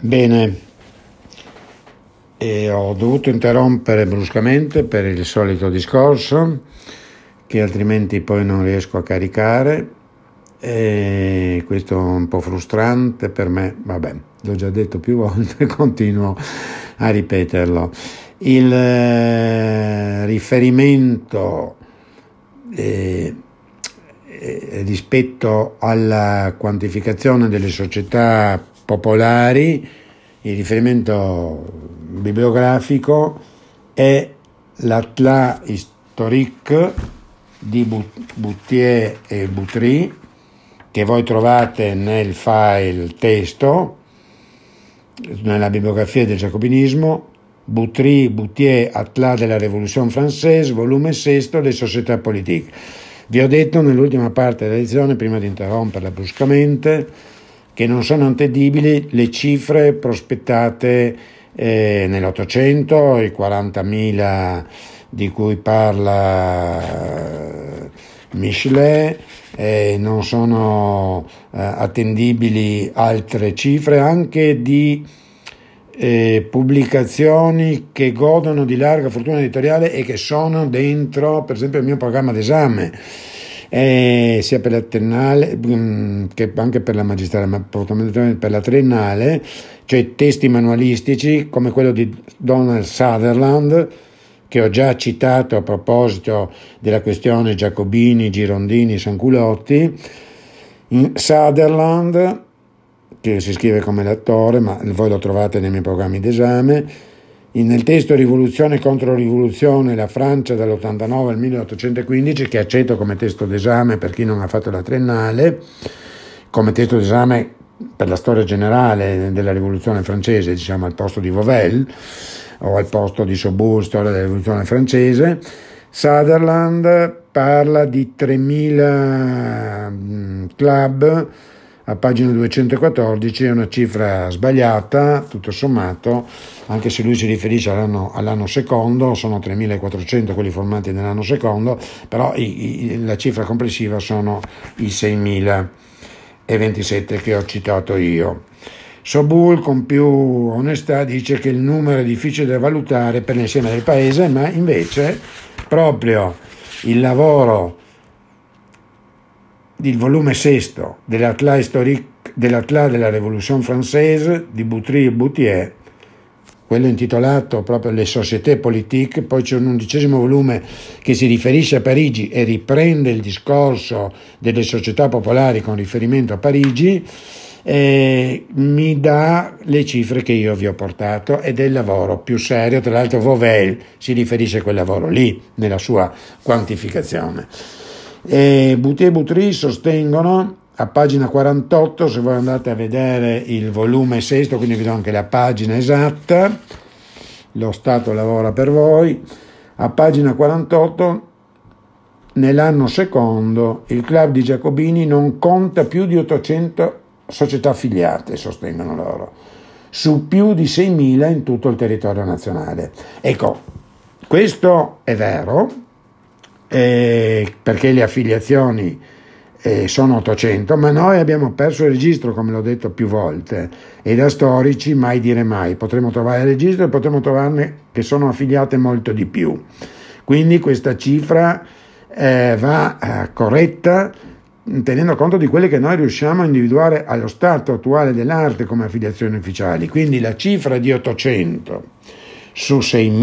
Bene, e ho dovuto interrompere bruscamente per il solito discorso, che altrimenti poi non riesco a caricare, e questo è un po' frustrante per me. Vabbè, l'ho già detto più volte, continuo a ripeterlo. Il riferimento rispetto alla quantificazione delle società popolari, il riferimento bibliografico è l'Atlas historique di Bouthier e Boutry, che voi trovate nel file testo nella bibliografia del giacobinismo. Boutry-Bouthier, Atlas de la Révolution Française, volume 6, Le Sociétés Politiques. Vi ho detto nell'ultima parte della lezione, prima di interromperla bruscamente, che non sono attendibili le cifre prospettate nell'Ottocento, i 40.000 di cui parla Michelet, non sono attendibili altre cifre, anche di pubblicazioni che godono di larga fortuna editoriale e che sono dentro, per esempio, il mio programma d'esame, sia per la triennale che anche per la magistrale, ma probabilmente per la triennale, cioè testi manualistici come quello di Donald Sutherland, che ho già citato a proposito della questione Giacobini, Girondini, Sanculotti. Sutherland, che si scrive come l'attore, ma voi lo trovate nei miei programmi d'esame, nel testo Rivoluzione contro rivoluzione, la Francia dall'89 al 1815, che accetto come testo d'esame per chi non ha fatto la triennale, come testo d'esame per la storia generale della rivoluzione francese, diciamo al posto di Vauvel o al posto di Sobourg, storia della rivoluzione francese. Sutherland parla di 3.000 club a pagina 214, è una cifra sbagliata, tutto sommato, anche se lui si riferisce all'anno secondo, sono 3.400 quelli formati nell'anno secondo, però la cifra complessiva sono i 6.027 che ho citato io. Sobourg, con più onestà, dice che il numero è difficile da valutare per l'insieme del paese, ma invece proprio il lavoro il volume 6 dell'Atlas historique dell'Atlas de la Révolution Française di Boutry e Bouthier, quello intitolato proprio Les Sociétés Politiques. Poi c'è un 11° volume che si riferisce a Parigi e riprende il discorso delle società popolari con riferimento a Parigi, e mi dà le cifre che io vi ho portato ed è il lavoro più serio. Tra l'altro Vauvel si riferisce a quel lavoro lì nella sua quantificazione. Bouthier e Boutry sostengono a pagina 48, se voi andate a vedere il volume 6, quindi vi do anche la pagina esatta, lo Stato lavora per voi, a pagina 48, nell'anno secondo il club di Giacobini non conta più di 800 società affiliate, sostengono loro, su più di 6.000 in tutto il territorio nazionale. Ecco, questo è vero, perché le affiliazioni sono 800, ma noi abbiamo perso il registro, come l'ho detto più volte, e da storici mai dire mai. Potremmo trovare il registro e potremmo trovarne che sono affiliate molto di più. Quindi questa cifra va corretta tenendo conto di quelle che noi riusciamo a individuare allo stato attuale dell'arte come affiliazioni ufficiali. Quindi la cifra di 800 su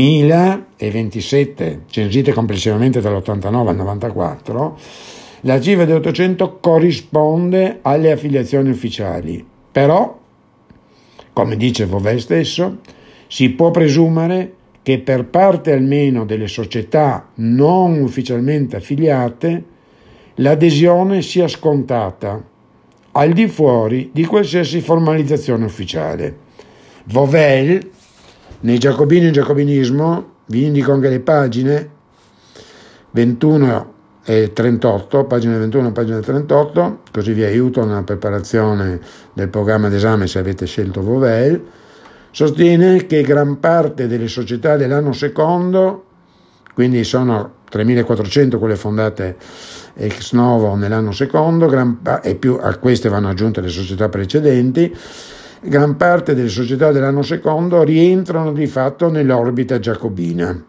6.027 censite complessivamente dall'89 al 94, la cifra di 800 corrisponde alle affiliazioni ufficiali. Però, come dice Vauvel stesso, si può presumere che per parte almeno delle società non ufficialmente affiliate l'adesione sia scontata al di fuori di qualsiasi formalizzazione ufficiale. Vauvel, nei Giacobini e Giacobinismo, vi indico anche le pagine 21 e 38, pagina 21 e pagina 38, così vi aiuto nella preparazione del programma d'esame se avete scelto Vauvel. Sostiene che gran parte delle società dell'anno secondo, quindi sono 3.400 quelle fondate ex novo nell'anno secondo, e più a queste vanno aggiunte le società precedenti, gran parte delle società dell'anno secondo rientrano di fatto nell'orbita giacobina.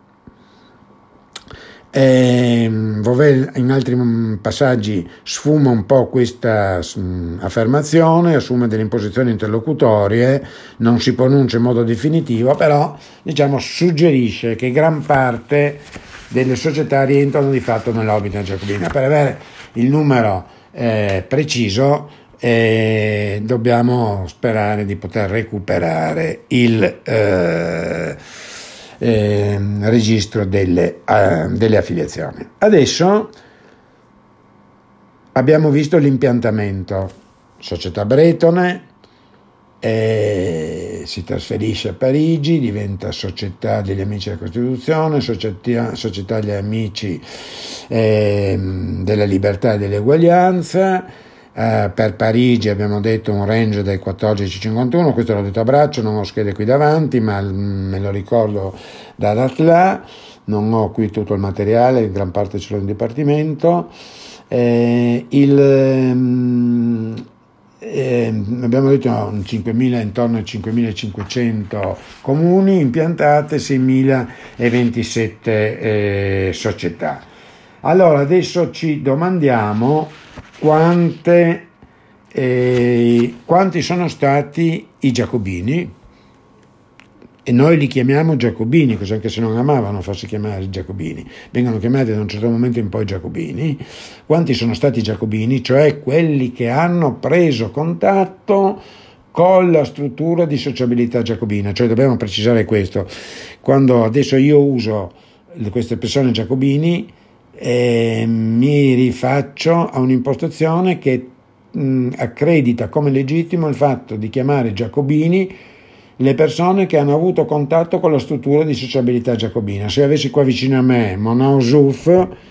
Vauvel in altri passaggi sfuma un po' questa affermazione, assume delle imposizioni interlocutorie, non si pronuncia in modo definitivo, però suggerisce che gran parte delle società rientrano di fatto nell'orbita giacobina. Per avere il numero preciso dobbiamo sperare di poter recuperare il registro delle affiliazioni. Adesso abbiamo visto l'impiantamento: società bretone, si trasferisce a Parigi, diventa società degli amici della Costituzione, società degli amici della libertà e dell'eguaglianza. Per Parigi abbiamo detto un range dai 14 ai 51, questo l'ho detto a braccio, non ho schede qui davanti, ma me lo ricordo da Atlas, non ho qui tutto il materiale, in gran parte ce l'ho in dipartimento. Abbiamo detto intorno ai 5.500 comuni impiantate, 6.027 società. Allora adesso ci domandiamo quanti sono stati i giacobini, e noi li chiamiamo giacobini, così anche se non amavano farsi chiamare giacobini, vengono chiamati da un certo momento in poi giacobini. Quanti sono stati i giacobini, cioè quelli che hanno preso contatto con la struttura di sociabilità giacobina? Cioè dobbiamo precisare questo: quando adesso io uso queste persone giacobini, mi rifaccio a un'impostazione che accredita come legittimo il fatto di chiamare giacobini le persone che hanno avuto contatto con la struttura di sociabilità giacobina. Se avessi qua vicino a me Monod Jouffe,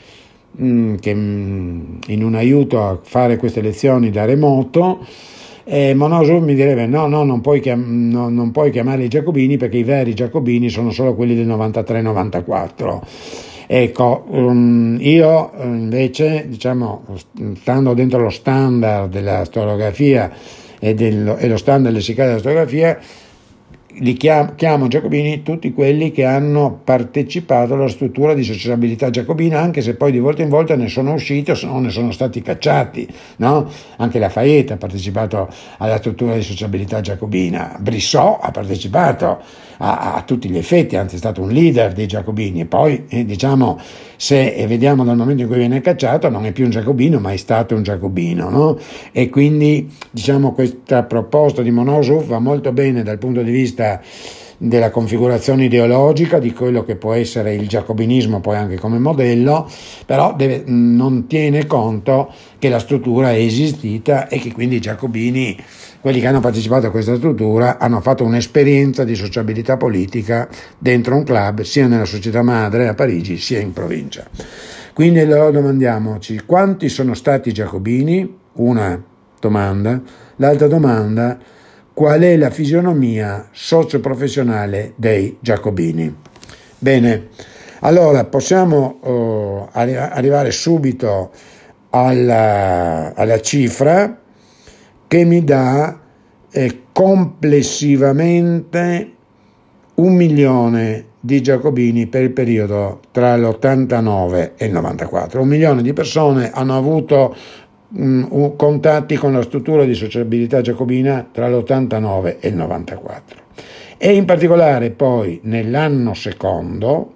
che in un aiuto a fare queste lezioni da remoto, Monod Jouffe mi direbbe non puoi chiamare i giacobini, perché i veri giacobini sono solo quelli del 93-94. Ecco, io invece, stando dentro lo standard della storiografia e lo standard lessicale della storiografia, li chiamo giacobini tutti quelli che hanno partecipato alla struttura di sociabilità giacobina, anche se poi di volta in volta ne sono usciti o ne sono stati cacciati, no? Anche Lafayette ha partecipato alla struttura di sociabilità giacobina, Brissot ha partecipato a tutti gli effetti, anzi è stato un leader dei giacobini, e poi se vediamo dal momento in cui viene cacciato non è più un giacobino, ma è stato un giacobino, no? E quindi questa proposta di Monod Jouffe va molto bene dal punto di vista della configurazione ideologica di quello che può essere il giacobinismo poi anche come modello, però non tiene conto che la struttura è esistita e che quindi i giacobini, quelli che hanno partecipato a questa struttura, hanno fatto un'esperienza di sociabilità politica dentro un club, sia nella società madre a Parigi sia in provincia. Quindi allora domandiamoci quanti sono stati i giacobini, una domanda. L'altra domanda: qual è la fisionomia socio-professionale dei giacobini? Bene, allora possiamo arrivare subito alla cifra che mi dà complessivamente 1 milione di giacobini per il periodo tra l'89 e il 94. 1 milione di persone hanno avuto contatti con la struttura di sociabilità giacobina tra l'89 e il 94, e in particolare poi nell'anno secondo,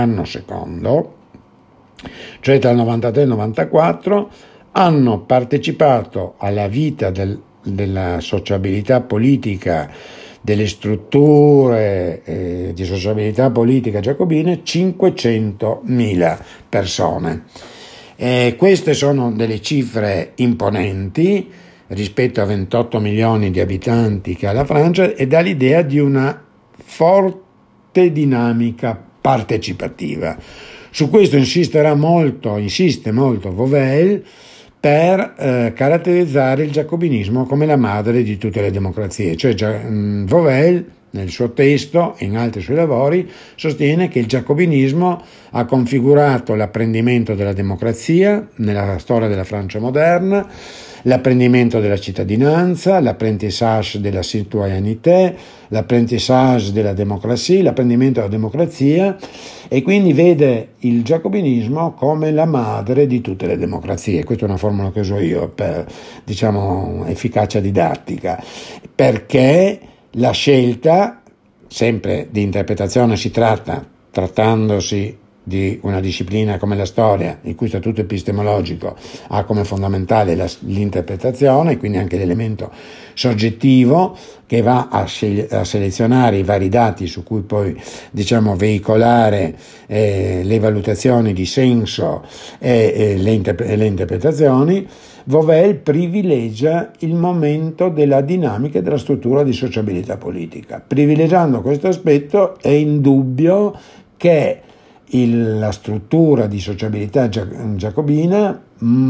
cioè tra il 93 e il 94, hanno partecipato alla vita della sociabilità politica, delle strutture di sociabilità politica giacobine, 500.000 persone. Queste sono delle cifre imponenti rispetto a 28 milioni di abitanti che ha la Francia, e dà l'idea di una forte dinamica partecipativa. Su questo insiste molto Vauvel per caratterizzare il giacobinismo come la madre di tutte le democrazie. Cioè Vauvel, nel suo testo e in altri suoi lavori, sostiene che il giacobinismo ha configurato l'apprendimento della democrazia nella storia della Francia moderna, l'apprendimento della cittadinanza, l'apprentissage della citoyenneté, l'apprentissage della democrazia, l'apprendimento della democrazia, e quindi vede il giacobinismo come la madre di tutte le democrazie. Questa è una formula che uso io per, diciamo, efficacia didattica, perché la scelta, sempre di interpretazione si tratta, trattandosi di una disciplina come la storia, il cui statuto epistemologico ha come fondamentale l'interpretazione, quindi anche l'elemento soggettivo che va a selezionare i vari dati su cui poi, diciamo, veicolare le valutazioni di senso e le interpretazioni. Wavell privilegia il momento della dinamica e della struttura di sociabilità politica. Privilegiando questo aspetto, è indubbio che la struttura di sociabilità giacobina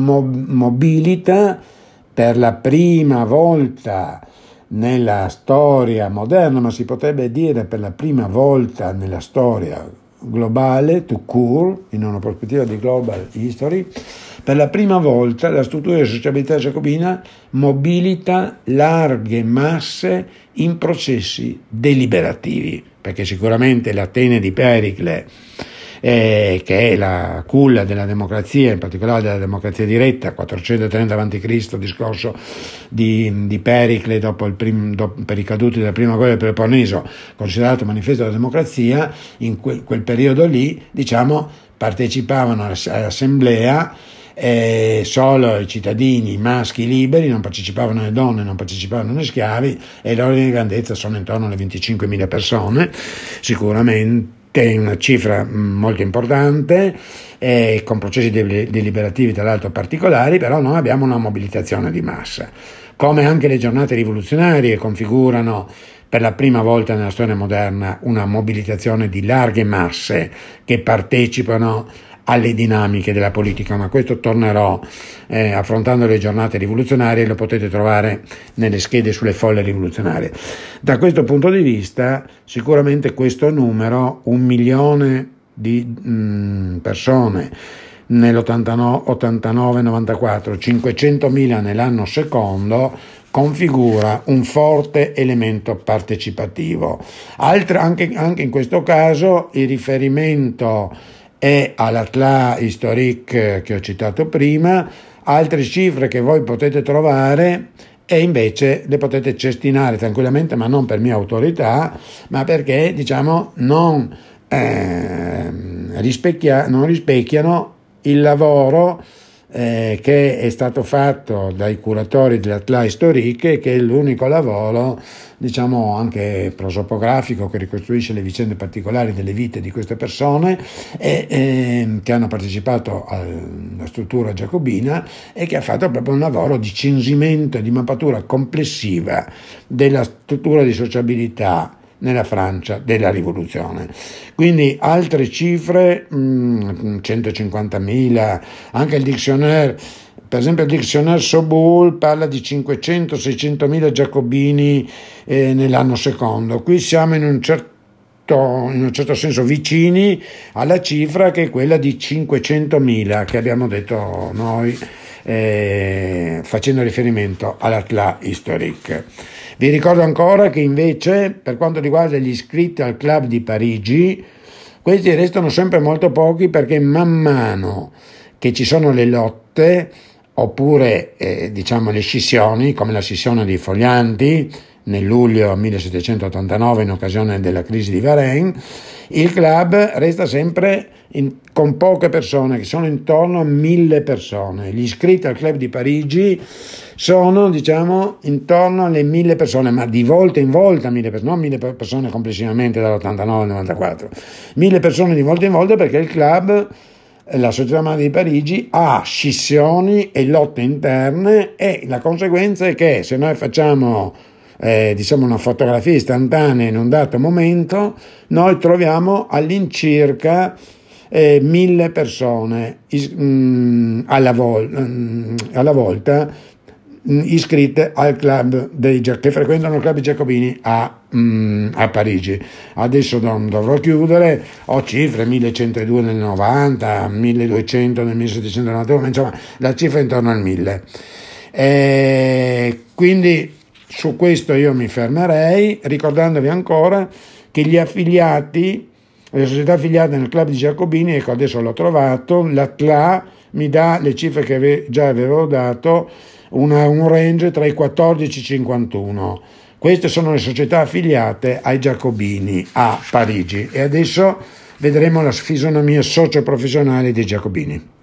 mobilita per la prima volta nella storia moderna, ma si potrebbe dire per la prima volta nella storia globale, tout court, in una prospettiva di global history, per la prima volta la struttura di sociabilità giacobina mobilita larghe masse in processi deliberativi, perché sicuramente l'Atene di Pericle, che è la culla della democrazia, in particolare della democrazia diretta, 430 a.C., discorso di Pericle per i caduti della prima guerra del Peloponneso, considerato manifesto della democrazia. In quel periodo lì, diciamo, partecipavano all'assemblea solo i cittadini maschi liberi, non partecipavano le donne, non partecipavano gli schiavi, e l'ordine di grandezza sono intorno alle 25.000 persone, sicuramente una cifra molto importante, con processi deliberativi tra l'altro particolari, però noi abbiamo una mobilitazione di massa. Come anche le giornate rivoluzionarie configurano per la prima volta nella storia moderna una mobilitazione di larghe masse che partecipano alle dinamiche della politica, ma questo tornerò affrontando le giornate rivoluzionarie, lo potete trovare nelle schede sulle folle rivoluzionarie. Da questo punto di vista, sicuramente questo numero, 1 milione di persone nell'89-94, 500.000 nell'anno secondo, configura un forte elemento partecipativo. Anche in questo caso il riferimento è all'Atlas historique che ho citato prima. Altre cifre che voi potete trovare e invece le potete cestinare tranquillamente, ma non per mia autorità, ma perché, diciamo, non rispecchiano il lavoro che è stato fatto dai curatori dell'Atlas historique, che è l'unico lavoro, diciamo, anche prosopografico, che ricostruisce le vicende particolari delle vite di queste persone che hanno partecipato alla struttura giacobina, e che ha fatto proprio un lavoro di censimento e di mappatura complessiva della struttura di sociabilità nella Francia della rivoluzione. Quindi altre cifre, 150.000, anche il dictionnaire, per esempio il dictionnaire Soboul parla di 500-600.000 giacobini nell'anno secondo. Qui siamo in un certo senso vicini alla cifra che è quella di 500.000 che abbiamo detto noi, facendo riferimento all'Atlas historique. Vi ricordo ancora che invece, per quanto riguarda gli iscritti al Club di Parigi, questi restano sempre molto pochi, perché man mano che ci sono le lotte, oppure diciamo le scissioni, come la scissione dei Foglianti nel luglio 1789 in occasione della crisi di Varennes, il club resta sempre con poche persone, che sono intorno a 1.000 persone. Gli iscritti al Club di Parigi sono, diciamo, intorno alle 1.000 persone, ma di volta in volta 1.000 persone, non 1.000 persone complessivamente dall'89 al 94, 1.000 persone di volta in volta, perché il club, la Società Madre di Parigi, ha scissioni e lotte interne, e la conseguenza è che se noi facciamo diciamo una fotografia istantanea in un dato momento, noi troviamo all'incirca 1.000 persone alla volta iscritte al club che frequentano il club dei Giacobini a Parigi. Adesso dovrò chiudere, ho cifre 1.102 nel 90, 1.200 nel 1791, insomma la cifra è intorno al 1.000. Quindi su questo io mi fermerei, ricordandovi ancora che gli affiliati, le società affiliate nel club di Giacobini, ecco adesso l'ho trovato, la TLA mi dà le cifre che già avevo dato, un range tra i 14 e i 51. Queste sono le società affiliate ai Giacobini a Parigi, e adesso vedremo la fisionomia socio-professionale dei Giacobini.